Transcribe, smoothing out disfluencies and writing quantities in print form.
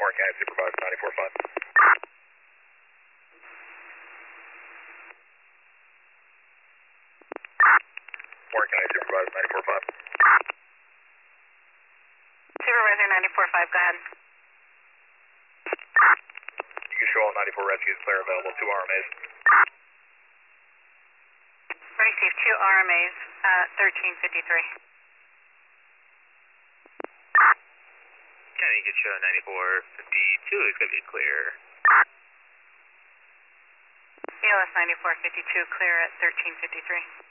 Warren County Supervisor 94.5. Warren County Supervisor 94.5. Supervisor 94.5, go ahead. You can show all 94 rescues clear available, 2 RMAs. Received 2 RMAs at 1353. County, you can show 9452 is going to be clear. ELS 9452 clear at 1353.